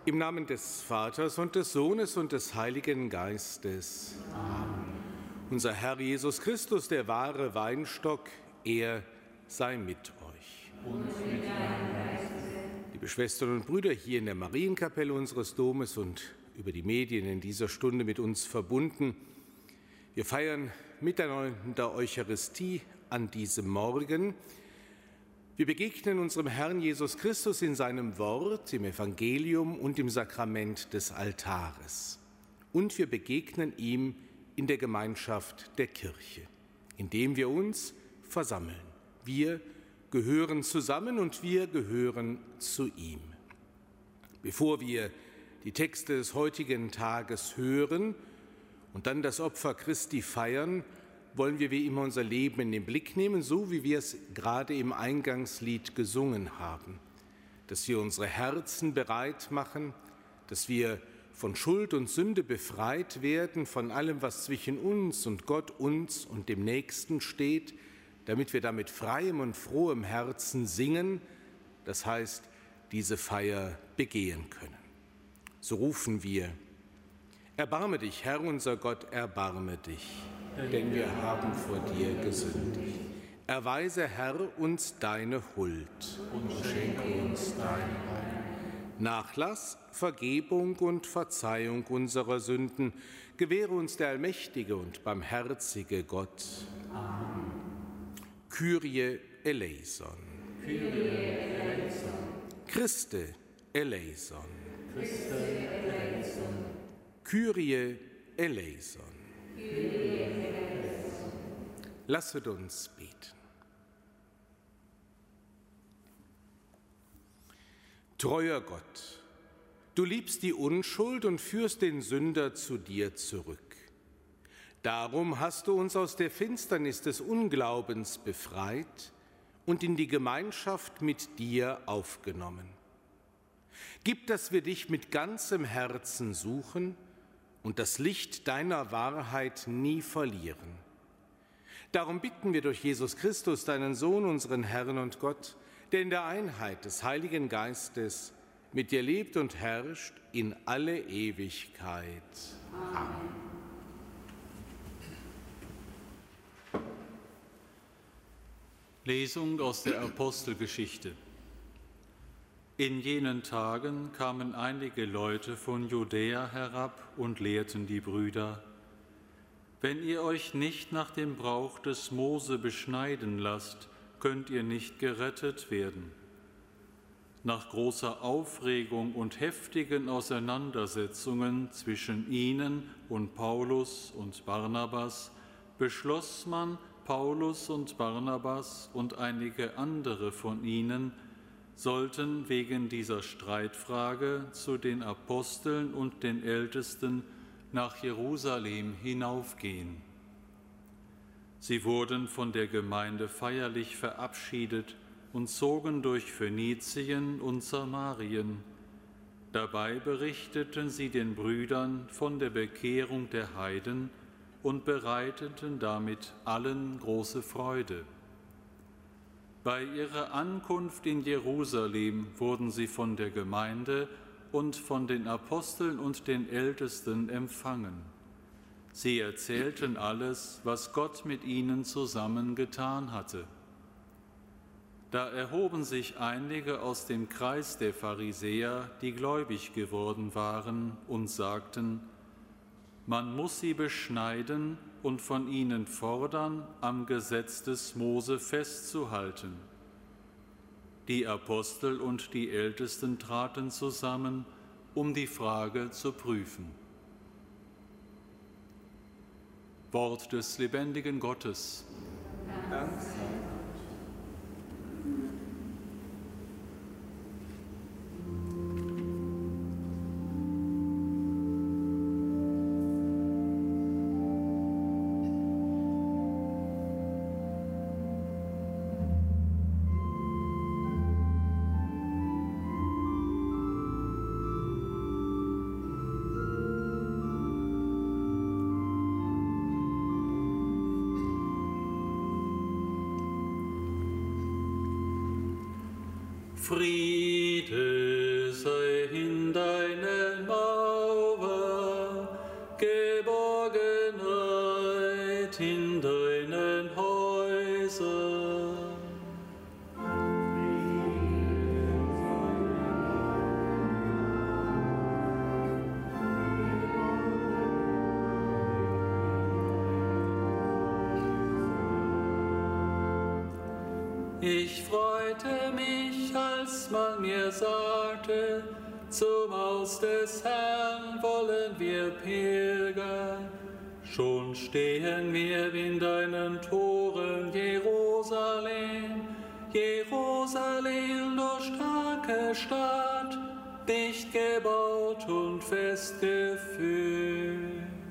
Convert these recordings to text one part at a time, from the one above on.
Im Namen des Vaters und des Sohnes und des Heiligen Geistes. Amen. Unser Herr Jesus Christus, der wahre Weinstock, er sei mit euch. Und mit deinem Geiste. Liebe Schwestern und Brüder, hier in der Marienkapelle unseres Domes und über die Medien in dieser Stunde mit uns verbunden, wir feiern miteinander Eucharistie an diesem Morgen. Wir begegnen unserem Herrn Jesus Christus in seinem Wort, im Evangelium und im Sakrament des Altares. Und wir begegnen ihm in der Gemeinschaft der Kirche, indem wir uns versammeln. Wir gehören zusammen und wir gehören zu ihm. Bevor wir die Texte des heutigen Tages hören und dann das Opfer Christi feiern, wollen wir wie immer unser Leben in den Blick nehmen, so wie wir es gerade im Eingangslied gesungen haben, dass wir unsere Herzen bereit machen, dass wir von Schuld und Sünde befreit werden, von allem, was zwischen uns und Gott, uns und dem Nächsten steht, damit wir da mit freiem und frohem Herzen singen, das heißt, diese Feier begehen können. So rufen wir: Erbarme dich, Herr unser Gott, erbarme dich, denn wir haben vor dir gesündigt. Erweise, Herr, uns deine Huld und schenke uns dein Heil. Nachlass, Vergebung und Verzeihung unserer Sünden gewähre uns der allmächtige und barmherzige Gott. Amen. Kyrie eleison. Kyrie eleison. Christe eleison. Christe eleison. Kyrie eleison. Kyrie eleison. Lasset uns beten. Treuer Gott, du liebst die Unschuld und führst den Sünder zu dir zurück. Darum hast du uns aus der Finsternis des Unglaubens befreit und in die Gemeinschaft mit dir aufgenommen. Gib, dass wir dich mit ganzem Herzen suchen und das Licht deiner Wahrheit nie verlieren. Darum bitten wir durch Jesus Christus, deinen Sohn, unseren Herrn und Gott, der in der Einheit des Heiligen Geistes mit dir lebt und herrscht in alle Ewigkeit. Amen. Lesung aus der Apostelgeschichte. In jenen Tagen kamen einige Leute von Judäa herab und lehrten die Brüder: Wenn ihr euch nicht nach dem Brauch des Mose beschneiden lasst, könnt ihr nicht gerettet werden. Nach großer Aufregung und heftigen Auseinandersetzungen zwischen ihnen und Paulus und Barnabas beschloss man, Paulus und Barnabas und einige andere von ihnen sollten wegen dieser Streitfrage zu den Aposteln und den Ältesten nach Jerusalem hinaufgehen. Sie wurden von der Gemeinde feierlich verabschiedet und zogen durch Phönizien und Samarien. Dabei berichteten sie den Brüdern von der Bekehrung der Heiden und bereiteten damit allen große Freude. Bei ihrer Ankunft in Jerusalem wurden sie von der Gemeinde und von den Aposteln und den Ältesten empfangen. Sie erzählten alles, was Gott mit ihnen zusammen getan hatte. Da erhoben sich einige aus dem Kreis der Pharisäer, die gläubig geworden waren, und sagten: Man muss sie beschneiden und von ihnen fordern, am Gesetz des Mose festzuhalten. Die Apostel und die Ältesten traten zusammen, um die Frage zu prüfen. Wort des lebendigen Gottes. Dank sei Gott. Friede sei in deinem Ich freute mich, als man mir sagte, zum Haus des Herrn wollen wir pilgern. Schon stehen wir in deinen Toren, Jerusalem, Jerusalem, du starke Stadt, dicht gebaut und fest gefüllt.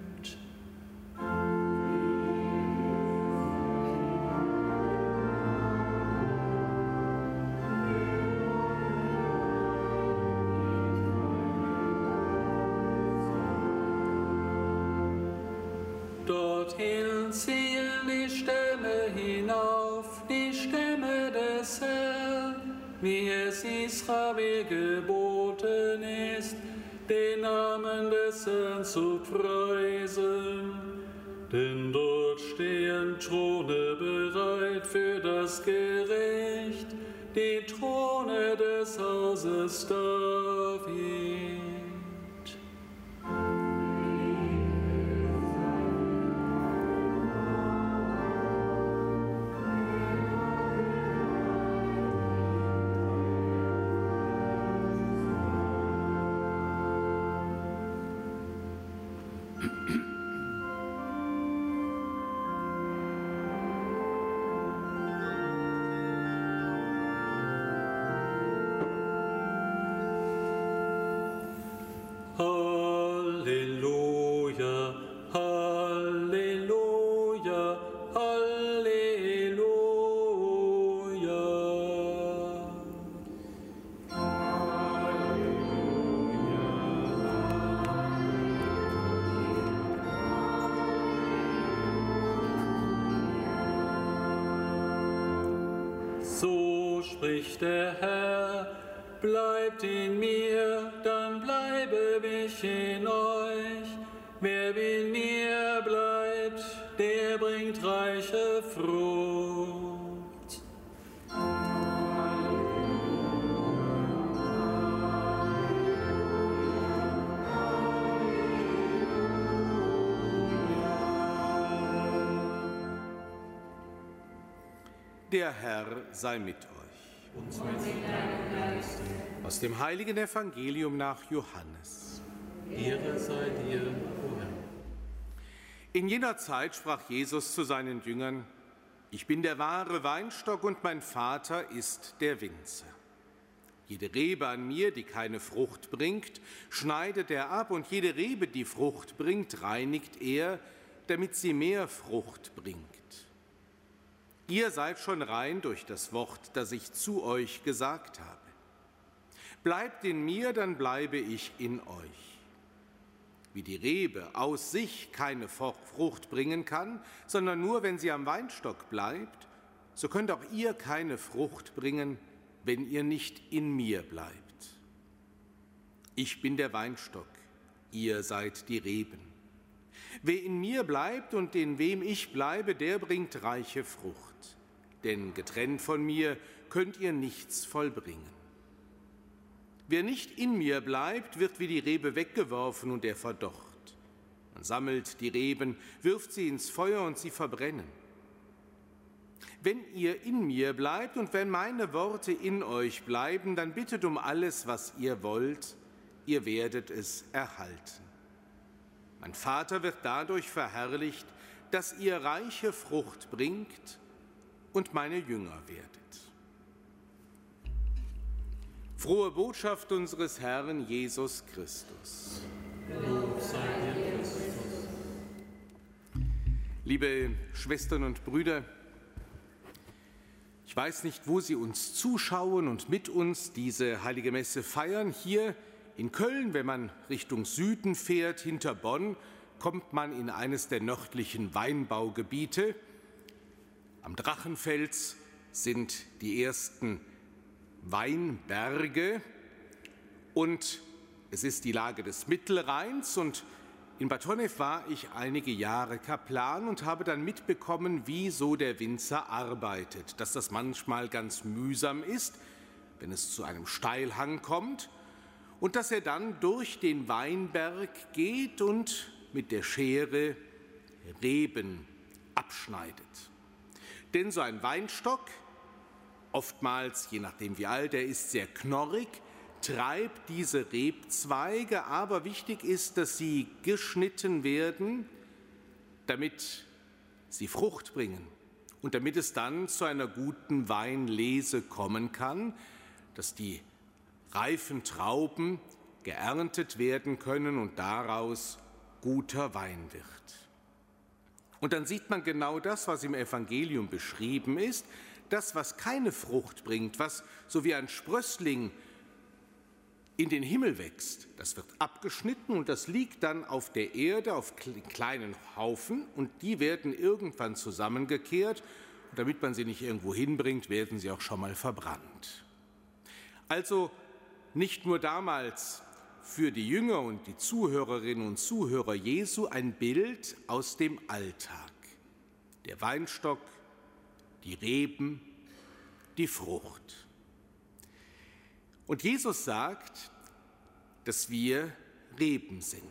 Dorthin ziehen die Stämme hinauf, die Stämme des Herrn, wie es Israel geboten ist, den Namen des Herrn zu preisen. Denn dort stehen Throne bereit für das Gericht, die Throne des Hauses David. Halleluja, Halleluja, Halleluja. So spricht der Herr, bleibt in mir, dann bleibe ich in euch. Wer in mir bleibt, der bringt reiche Frucht. Der Herr sei mit euch. Aus dem heiligen Evangelium nach Johannes. Ehre sei dir, o Herr. In jener Zeit sprach Jesus zu seinen Jüngern: Ich bin der wahre Weinstock und mein Vater ist der Winzer. Jede Rebe an mir, die keine Frucht bringt, schneidet er ab, und jede Rebe, die Frucht bringt, reinigt er, damit sie mehr Frucht bringt. Ihr seid schon rein durch das Wort, das ich zu euch gesagt habe. Bleibt in mir, dann bleibe ich in euch. Wie die Rebe aus sich keine Frucht bringen kann, sondern nur, wenn sie am Weinstock bleibt, so könnt auch ihr keine Frucht bringen, wenn ihr nicht in mir bleibt. Ich bin der Weinstock, ihr seid die Reben. Wer in mir bleibt und in wem ich bleibe, der bringt reiche Frucht. Denn getrennt von mir könnt ihr nichts vollbringen. Wer nicht in mir bleibt, wird wie die Rebe weggeworfen und er verdorrt. Man sammelt die Reben, wirft sie ins Feuer und sie verbrennen. Wenn ihr in mir bleibt und wenn meine Worte in euch bleiben, dann bittet um alles, was ihr wollt, ihr werdet es erhalten. Mein Vater wird dadurch verherrlicht, dass ihr reiche Frucht bringt und meine Jünger werdet. Frohe Botschaft unseres Herrn Jesus Christus. Lob sei dir, Christus. Liebe Schwestern und Brüder, ich weiß nicht, wo Sie uns zuschauen und mit uns diese heilige Messe feiern. Hier in Köln, wenn man Richtung Süden fährt, hinter Bonn, kommt man in eines der nördlichen Weinbaugebiete. Am Drachenfels sind die ersten Weinberge und es ist die Lage des Mittelrheins, und in Bad Honnef war ich einige Jahre Kaplan und habe dann mitbekommen, wie so der Winzer arbeitet, dass das manchmal ganz mühsam ist, wenn es zu einem Steilhang kommt, und dass er dann durch den Weinberg geht und mit der Schere Reben abschneidet. Denn so ein Weinstock oftmals, je nachdem wie alt er ist, sehr knorrig, treibt diese Rebzweige, aber wichtig ist, dass sie geschnitten werden, damit sie Frucht bringen und damit es dann zu einer guten Weinlese kommen kann, dass die reifen Trauben geerntet werden können und daraus guter Wein wird. Und dann sieht man genau das, was im Evangelium beschrieben ist, das, was keine Frucht bringt, was so wie ein Sprössling in den Himmel wächst, das wird abgeschnitten und das liegt dann auf der Erde auf kleinen Haufen und die werden irgendwann zusammengekehrt und damit man sie nicht irgendwo hinbringt, werden sie auch schon mal verbrannt. Also nicht nur damals für die Jünger und die Zuhörerinnen und Zuhörer Jesu ein Bild aus dem Alltag. Der Weinstock, die Reben, die Frucht. Und Jesus sagt, dass wir Reben sind,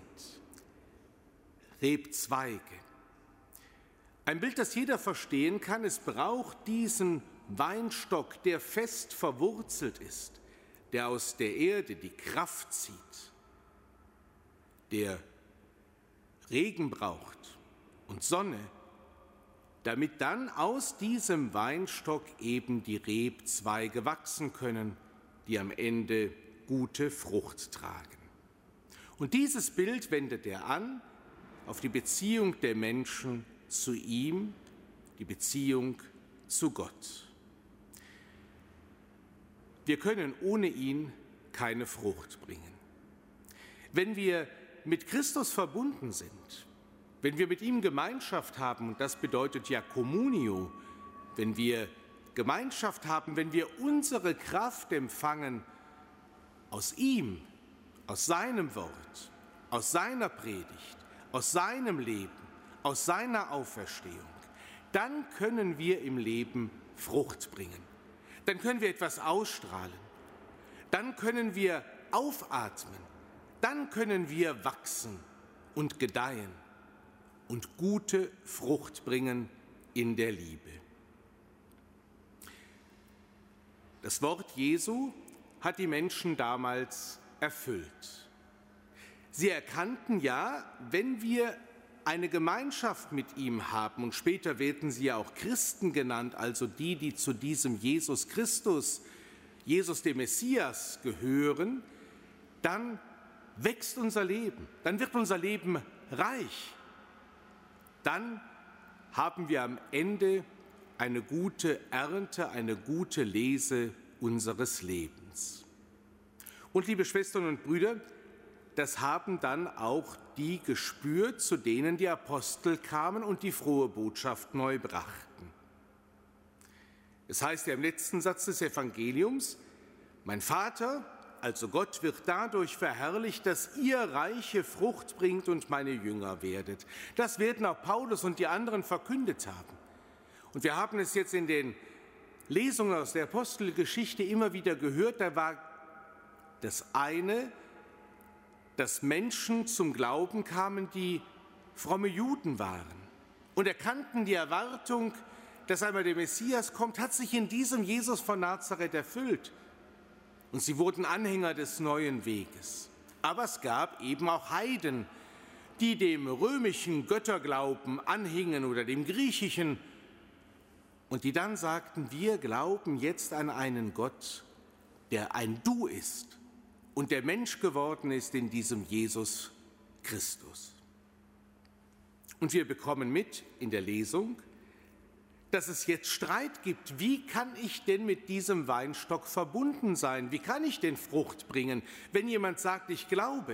Rebzweige. Ein Bild, das jeder verstehen kann, es braucht diesen Weinstock, der fest verwurzelt ist, der aus der Erde die Kraft zieht, der Regen braucht und Sonne, damit dann aus diesem Weinstock eben die Rebzweige wachsen können, die am Ende gute Frucht tragen. Und dieses Bild wendet er an auf die Beziehung der Menschen zu ihm, die Beziehung zu Gott. Wir können ohne ihn keine Frucht bringen. Wenn wir mit Christus verbunden sind, wenn wir mit ihm Gemeinschaft haben, und das bedeutet ja Communio, wenn wir Gemeinschaft haben, wenn wir unsere Kraft empfangen aus ihm, aus seinem Wort, aus seiner Predigt, aus seinem Leben, aus seiner Auferstehung, dann können wir im Leben Frucht bringen. Dann können wir etwas ausstrahlen. Dann können wir aufatmen. Dann können wir wachsen und gedeihen und gute Frucht bringen in der Liebe. Das Wort Jesu hat die Menschen damals erfüllt. Sie erkannten ja, wenn wir eine Gemeinschaft mit ihm haben, und später werden sie ja auch Christen genannt, also die, die zu diesem Jesus Christus, Jesus dem Messias gehören, dann wächst unser Leben, dann wird unser Leben reich. Dann haben wir am Ende eine gute Ernte, eine gute Lese unseres Lebens. Und liebe Schwestern und Brüder, das haben dann auch die gespürt, zu denen die Apostel kamen und die frohe Botschaft neu brachten. Es heißt ja im letzten Satz des Evangeliums, mein Vater, also Gott, wird dadurch verherrlicht, dass ihr reiche Frucht bringt und meine Jünger werdet. Das werden auch Paulus und die anderen verkündet haben. Und wir haben es jetzt in den Lesungen aus der Apostelgeschichte immer wieder gehört, da war das eine, dass Menschen zum Glauben kamen, die fromme Juden waren und erkannten die Erwartung, dass einmal der Messias kommt, hat sich in diesem Jesus von Nazareth erfüllt. Und sie wurden Anhänger des neuen Weges. Aber es gab eben auch Heiden, die dem römischen Götterglauben anhingen oder dem griechischen und die dann sagten, wir glauben jetzt an einen Gott, der ein Du ist und der Mensch geworden ist in diesem Jesus Christus. Und wir bekommen mit in der Lesung, dass es jetzt Streit gibt. Wie kann ich denn mit diesem Weinstock verbunden sein? Wie kann ich denn Frucht bringen, wenn jemand sagt, ich glaube?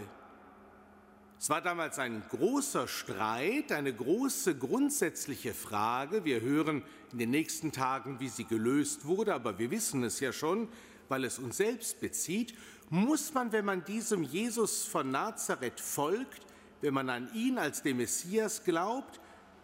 Es war damals ein großer Streit, eine große grundsätzliche Frage. Wir hören in den nächsten Tagen, wie sie gelöst wurde, aber wir wissen es ja schon, weil es uns selbst bezieht. Muss man, wenn man diesem Jesus von Nazareth folgt, wenn man an ihn als den Messias glaubt,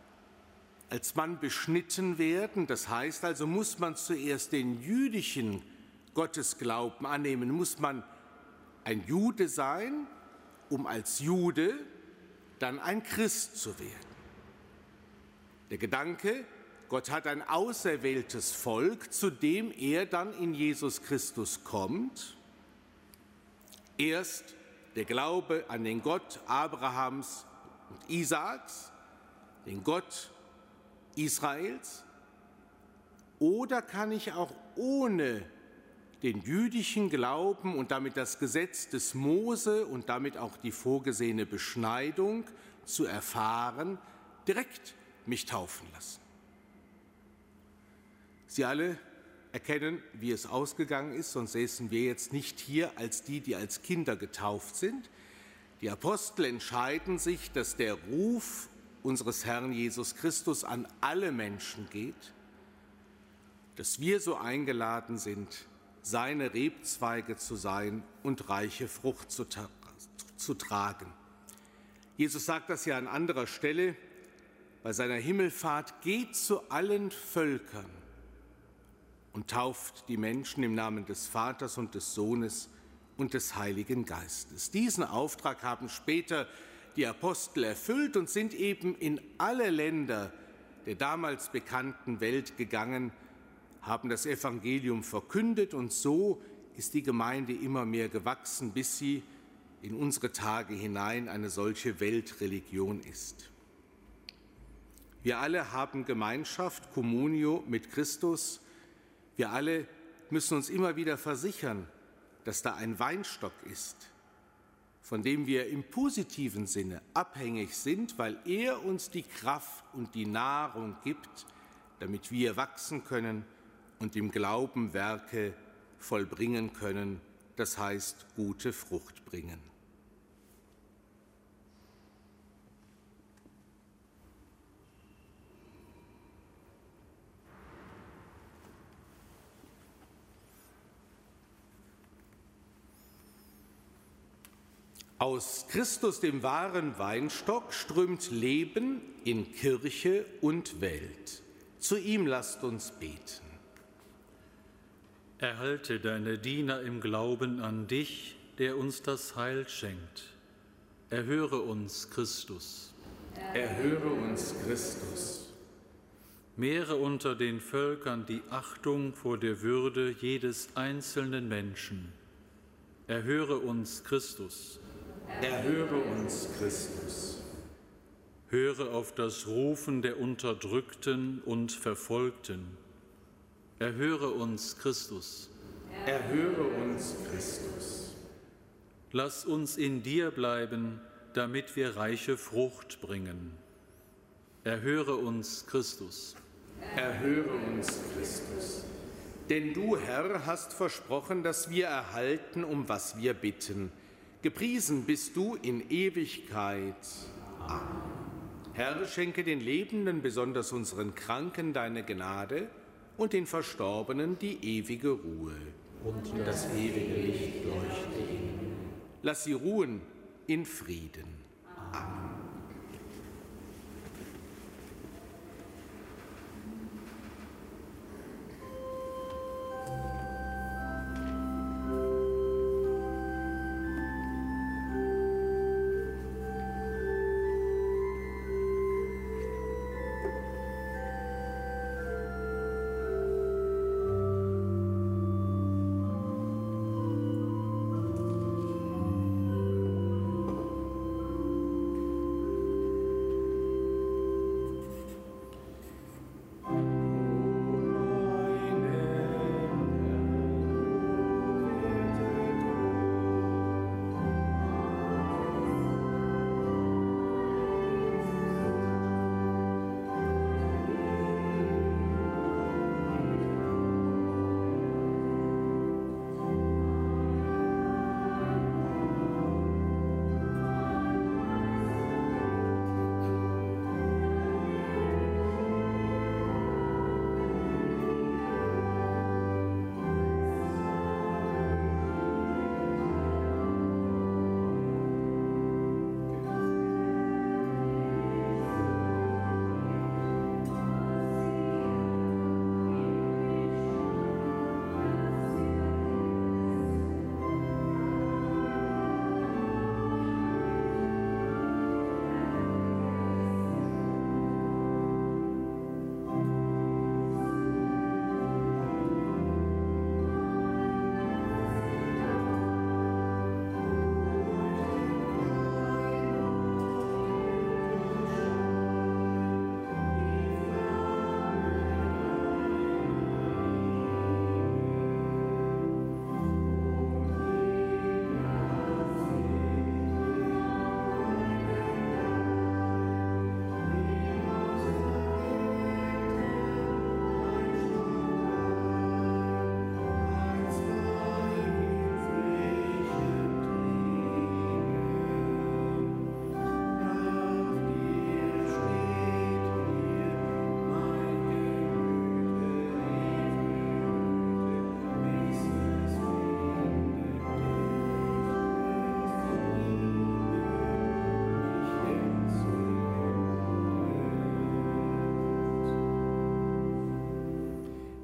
als Mann beschnitten werden? Das heißt also, muss man zuerst den jüdischen Gottesglauben annehmen, muss man ein Jude sein, um als Jude dann ein Christ zu werden. Der Gedanke, Gott hat ein auserwähltes Volk, zu dem er dann in Jesus Christus kommt. Erst der Glaube an den Gott Abrahams und Isaaks, den Gott Israels. Oder kann ich auch ohne den jüdischen Glauben und damit das Gesetz des Mose und damit auch die vorgesehene Beschneidung zu erfahren, direkt mich taufen lassen? Sie alle erkennen, wie es ausgegangen ist, sonst säßen wir jetzt nicht hier als die, die als Kinder getauft sind. Die Apostel entscheiden sich, dass der Ruf unseres Herrn Jesus Christus an alle Menschen geht, dass wir so eingeladen sind, seine Rebzweige zu sein und reiche Frucht zu tragen. Jesus sagt das ja an anderer Stelle bei seiner Himmelfahrt: Geht zu allen Völkern und tauft die Menschen im Namen des Vaters und des Sohnes und des Heiligen Geistes. Diesen Auftrag haben später die Apostel erfüllt und sind eben in alle Länder der damals bekannten Welt gegangen, haben das Evangelium verkündet, und so ist die Gemeinde immer mehr gewachsen, bis sie in unsere Tage hinein eine solche Weltreligion ist. Wir alle haben Gemeinschaft, Communio mit Christus. Wir alle müssen uns immer wieder versichern, dass da ein Weinstock ist, von dem wir im positiven Sinne abhängig sind, weil er uns die Kraft und die Nahrung gibt, damit wir wachsen können und im Glauben Werke vollbringen können, das heißt gute Frucht bringen. Aus Christus, dem wahren Weinstock, strömt Leben in Kirche und Welt. Zu ihm lasst uns beten. Erhalte deine Diener im Glauben an dich, der uns das Heil schenkt. Erhöre uns, Christus. Erhöre uns, Christus. Mehre unter den Völkern die Achtung vor der Würde jedes einzelnen Menschen. Erhöre uns, Christus. Erhöre uns, Christus. Höre auf das Rufen der Unterdrückten und Verfolgten. Erhöre uns, Christus. Erhöre uns, Christus. Lass uns in dir bleiben, damit wir reiche Frucht bringen. Erhöre uns, Christus. Erhöre uns, Christus. Denn du, Herr, hast versprochen, dass wir erhalten, um was wir bitten. Gepriesen bist du in Ewigkeit. Amen. Herr, schenke den Lebenden, besonders unseren Kranken, deine Gnade und den Verstorbenen die ewige Ruhe. Und das ewige Licht leuchte ihnen. Lass sie ruhen in Frieden. Amen.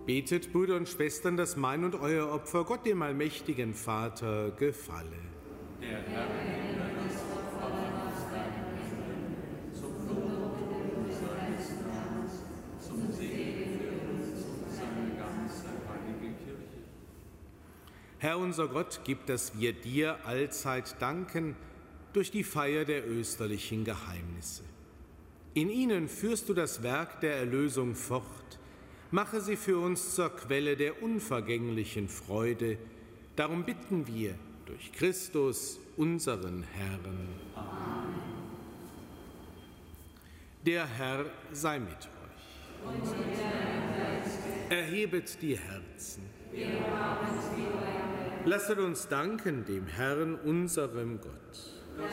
Betet, Brüder und Schwestern, dass mein und euer Opfer Gott, dem allmächtigen Vater, gefalle. Der Herr nehme das Opfer aus deinen Händen zum Lob seines Namens, zum Segen für uns und seine ganze heilige Kirche. Herr unser Gott, gib, dass wir dir allzeit danken durch die Feier der österlichen Geheimnisse. In ihnen führst du das Werk der Erlösung fort. Mache sie für uns zur Quelle der unvergänglichen Freude. Darum bitten wir durch Christus, unseren Herrn. Amen. Der Herr sei mit euch. Und mit deinem Geist. Erhebet die Herzen. Wir haben sie euer. Lasset uns danken dem Herrn, unserem Gott.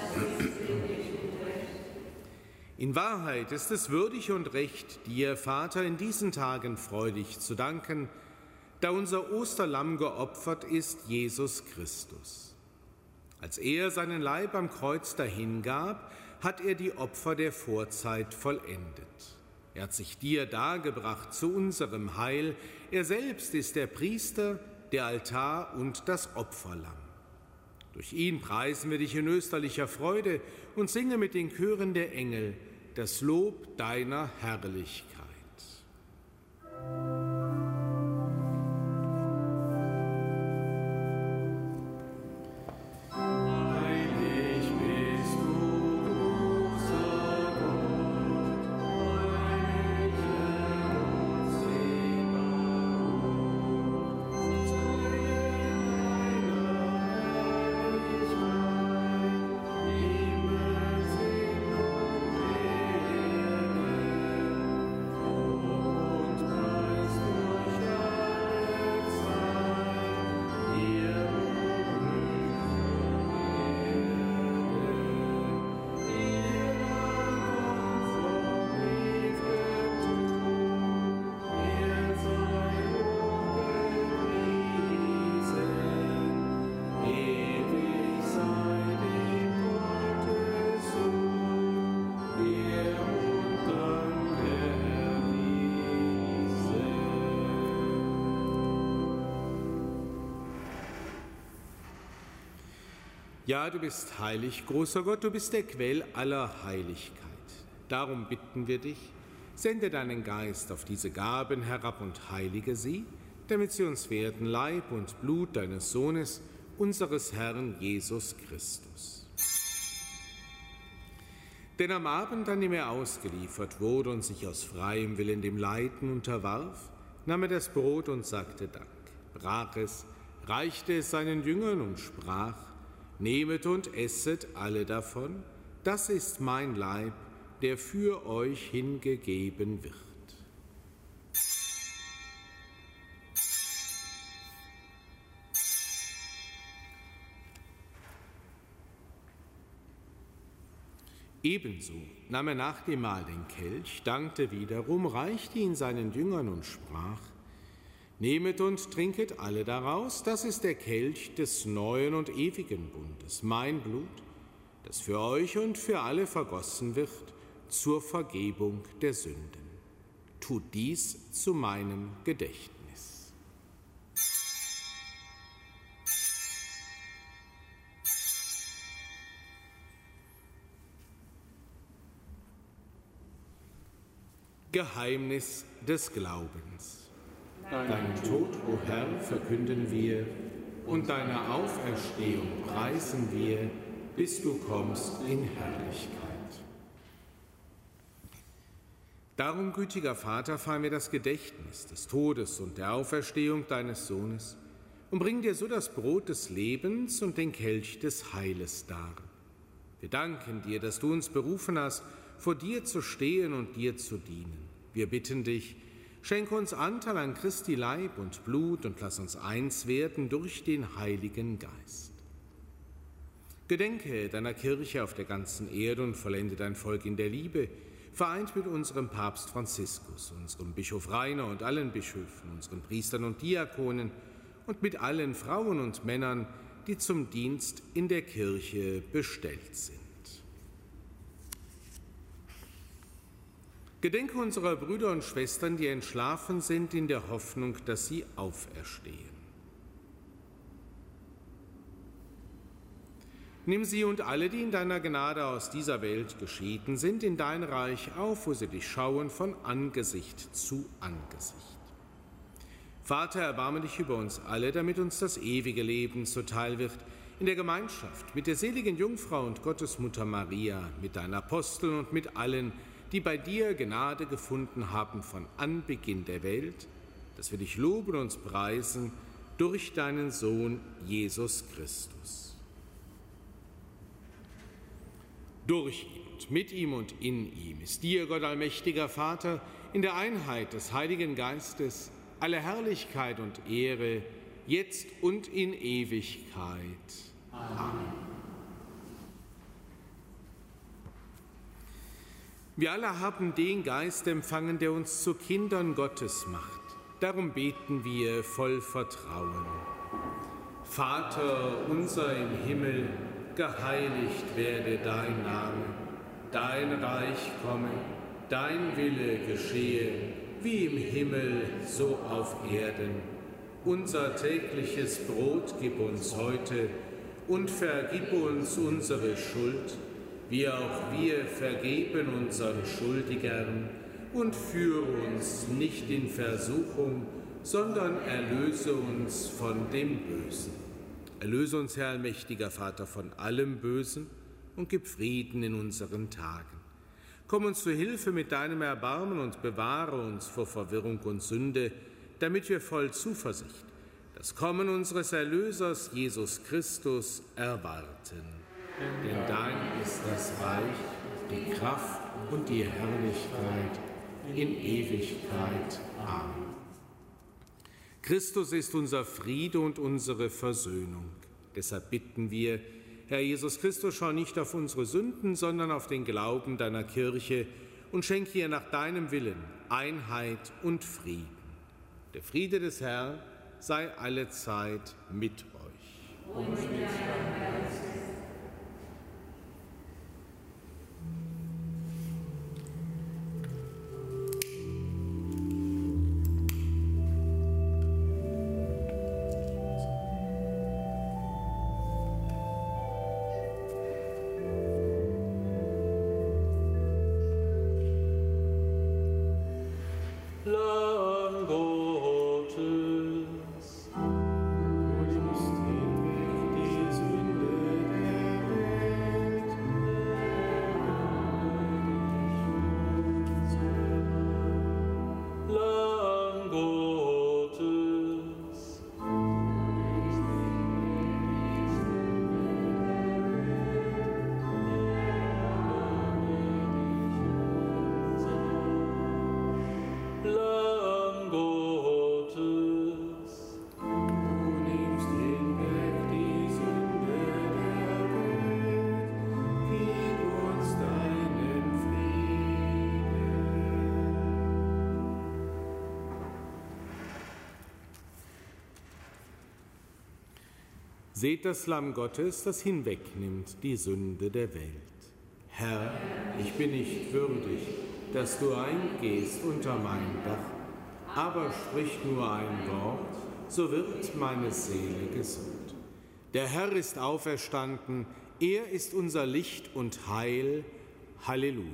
In Wahrheit ist es würdig und recht, dir, Vater, in diesen Tagen freudig zu danken, da unser Osterlamm geopfert ist, Jesus Christus. Als er seinen Leib am Kreuz dahingab, hat er die Opfer der Vorzeit vollendet. Er hat sich dir dargebracht zu unserem Heil. Er selbst ist der Priester, der Altar und das Opferlamm. Durch ihn preisen wir dich in österlicher Freude und singen mit den Chören der Engel das Lob deiner Herrlichkeit. Ja, du bist heilig, großer Gott, du bist der Quell aller Heiligkeit. Darum bitten wir dich, sende deinen Geist auf diese Gaben herab und heilige sie, damit sie uns werden Leib und Blut deines Sohnes, unseres Herrn Jesus Christus. Denn am Abend, an dem er ausgeliefert wurde und sich aus freiem Willen dem Leiden unterwarf, nahm er das Brot und sagte Dank, brach es, reichte es seinen Jüngern und sprach: Nehmet und esset alle davon, das ist mein Leib, der für euch hingegeben wird. Ebenso nahm er nach dem Mahl den Kelch, dankte wiederum, reichte ihn seinen Jüngern und sprach: Nehmet und trinket alle daraus, das ist der Kelch des neuen und ewigen Bundes, mein Blut, das für euch und für alle vergossen wird zur Vergebung der Sünden. Tut dies zu meinem Gedächtnis. Geheimnis des Glaubens. Deinen Tod, o Herr, verkünden wir, und deine Auferstehung preisen wir, bis du kommst in Herrlichkeit. Darum, gütiger Vater, feiern wir das Gedächtnis des Todes und der Auferstehung deines Sohnes und bringen dir so das Brot des Lebens und den Kelch des Heiles dar. Wir danken dir, dass du uns berufen hast, vor dir zu stehen und dir zu dienen. Wir bitten dich, schenke uns Anteil an Christi Leib und Blut und lass uns eins werden durch den Heiligen Geist. Gedenke deiner Kirche auf der ganzen Erde und vollende dein Volk in der Liebe, vereint mit unserem Papst Franziskus, unserem Bischof Rainer und allen Bischöfen, unseren Priestern und Diakonen und mit allen Frauen und Männern, die zum Dienst in der Kirche bestellt sind. Gedenke unserer Brüder und Schwestern, die entschlafen sind, in der Hoffnung, dass sie auferstehen. Nimm sie und alle, die in deiner Gnade aus dieser Welt geschieden sind, in dein Reich auf, wo sie dich schauen von Angesicht zu Angesicht. Vater, erbarme dich über uns alle, damit uns das ewige Leben zuteil wird, in der Gemeinschaft mit der seligen Jungfrau und Gottesmutter Maria, mit deinen Aposteln und mit allen, die bei dir Gnade gefunden haben von Anbeginn der Welt, dass wir dich loben und uns preisen durch deinen Sohn Jesus Christus. Durch ihn und mit ihm und in ihm ist dir, Gott allmächtiger Vater, in der Einheit des Heiligen Geistes alle Herrlichkeit und Ehre, jetzt und in Ewigkeit. Amen. Wir alle haben den Geist empfangen, der uns zu Kindern Gottes macht. Darum beten wir voll Vertrauen. Vater unser im Himmel, geheiligt werde dein Name, dein Reich komme, dein Wille geschehe, wie im Himmel, so auf Erden. Unser tägliches Brot gib uns heute und vergib uns unsere Schuld, wie auch wir vergeben unseren Schuldigern, und führe uns nicht in Versuchung, sondern erlöse uns von dem Bösen. Erlöse uns, Herr allmächtiger Vater, von allem Bösen und gib Frieden in unseren Tagen. Komm uns zu Hilfe mit deinem Erbarmen und bewahre uns vor Verwirrung und Sünde, damit wir voll Zuversicht das Kommen unseres Erlösers Jesus Christus erwarten. Denn dein ist das Reich, die Kraft und die Herrlichkeit in Ewigkeit. Amen. Christus ist unser Friede und unsere Versöhnung. Deshalb bitten wir, Herr Jesus Christus, schau nicht auf unsere Sünden, sondern auf den Glauben deiner Kirche und schenke ihr nach deinem Willen Einheit und Frieden. Der Friede des Herrn sei allezeit mit euch. Und mit deinem Geist. Seht das Lamm Gottes, das hinwegnimmt die Sünde der Welt. Herr, ich bin nicht würdig, dass du eingehst unter mein Dach, aber sprich nur ein Wort, so wird meine Seele gesund. Der Herr ist auferstanden, er ist unser Licht und Heil. Halleluja.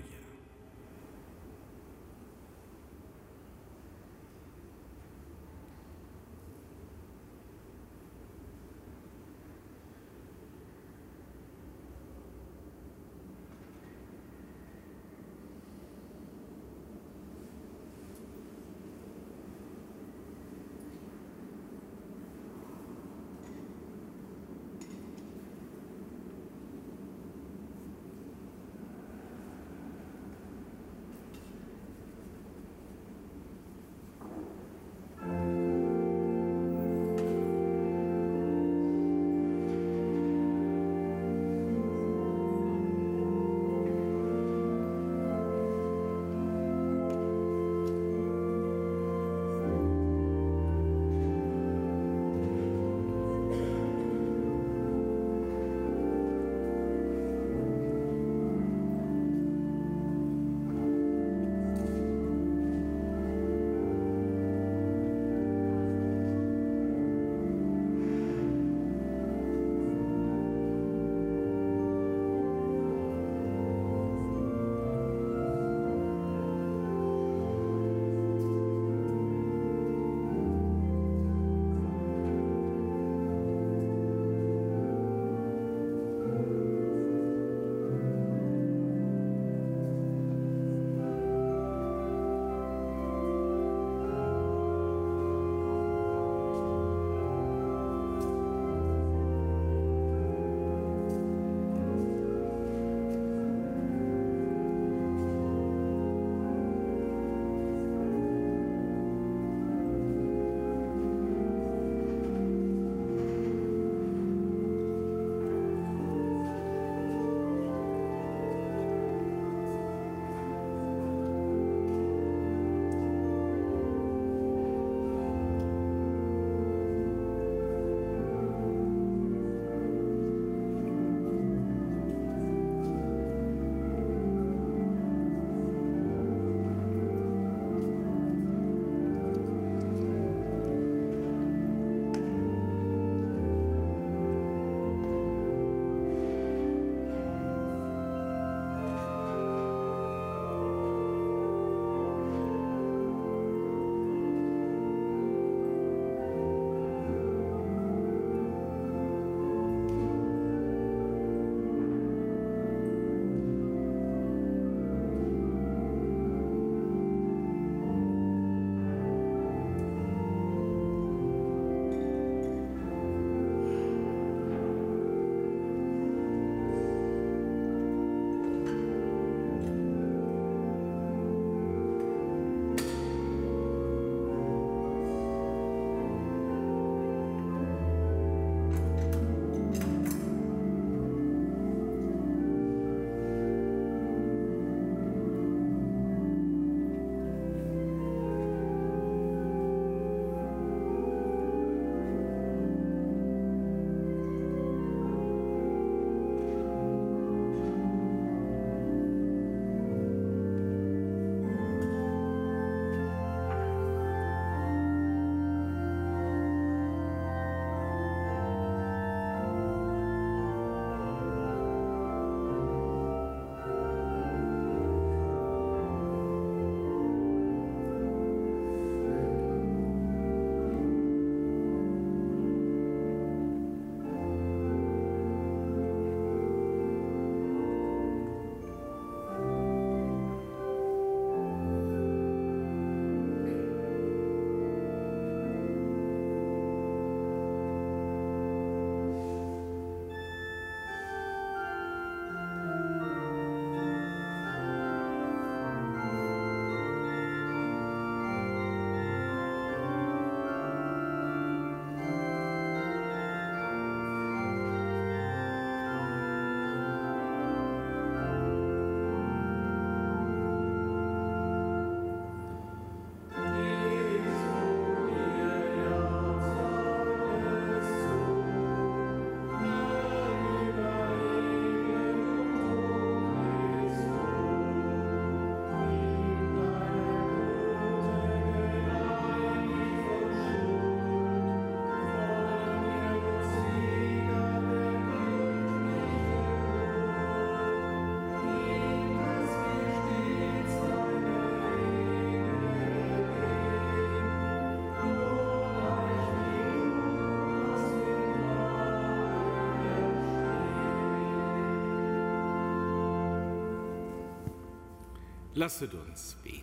Lasset uns beten.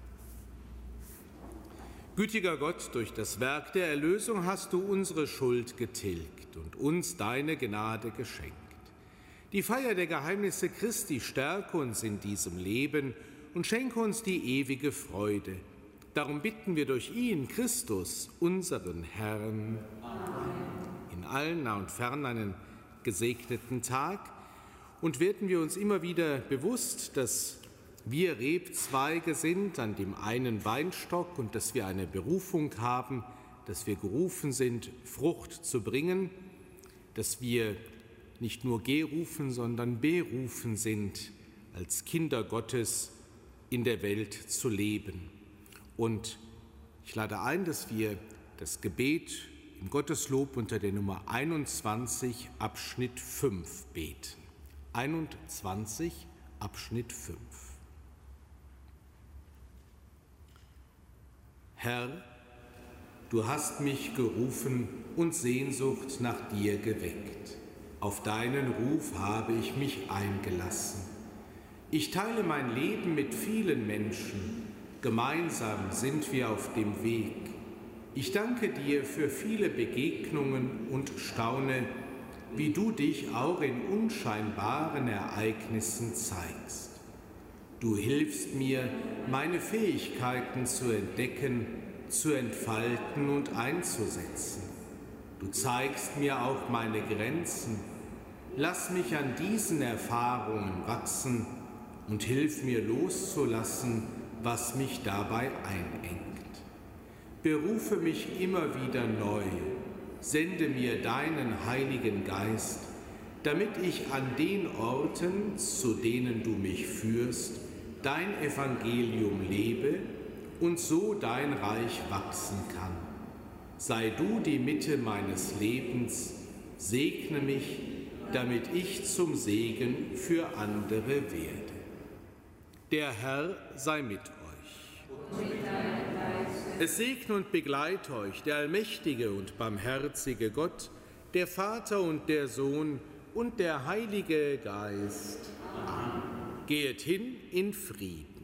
Gütiger Gott, durch das Werk der Erlösung hast du unsere Schuld getilgt und uns deine Gnade geschenkt. Die Feier der Geheimnisse Christi stärke uns in diesem Leben und schenke uns die ewige Freude. Darum bitten wir durch ihn, Christus, unseren Herrn. Amen. In allen nah und fern einen gesegneten Tag und werden wir uns immer wieder bewusst, dass wir Rebzweige sind an dem einen Weinstock und dass wir eine Berufung haben, dass wir gerufen sind, Frucht zu bringen, dass wir nicht nur gerufen, sondern berufen sind, als Kinder Gottes in der Welt zu leben. Und ich lade ein, dass wir das Gebet im Gotteslob unter der Nummer 21, Abschnitt 5 beten. 21, Abschnitt 5. Herr, du hast mich gerufen und Sehnsucht nach dir geweckt. Auf deinen Ruf habe ich mich eingelassen. Ich teile mein Leben mit vielen Menschen. Gemeinsam sind wir auf dem Weg. Ich danke dir für viele Begegnungen und staune, wie du dich auch in unscheinbaren Ereignissen zeigst. Du hilfst mir, meine Fähigkeiten zu entdecken, zu entfalten und einzusetzen. Du zeigst mir auch meine Grenzen. Lass mich an diesen Erfahrungen wachsen und hilf mir loszulassen, was mich dabei einengt. Berufe mich immer wieder neu. Sende mir deinen Heiligen Geist, damit ich an den Orten, zu denen du mich führst, dein Evangelium lebe und so dein Reich wachsen kann. Sei du die Mitte meines Lebens, segne mich, damit ich zum Segen für andere werde. Der Herr sei mit euch. Es segne und begleite euch der allmächtige und barmherzige Gott, der Vater und der Sohn und der Heilige Geist. Amen. Geht hin in Frieden.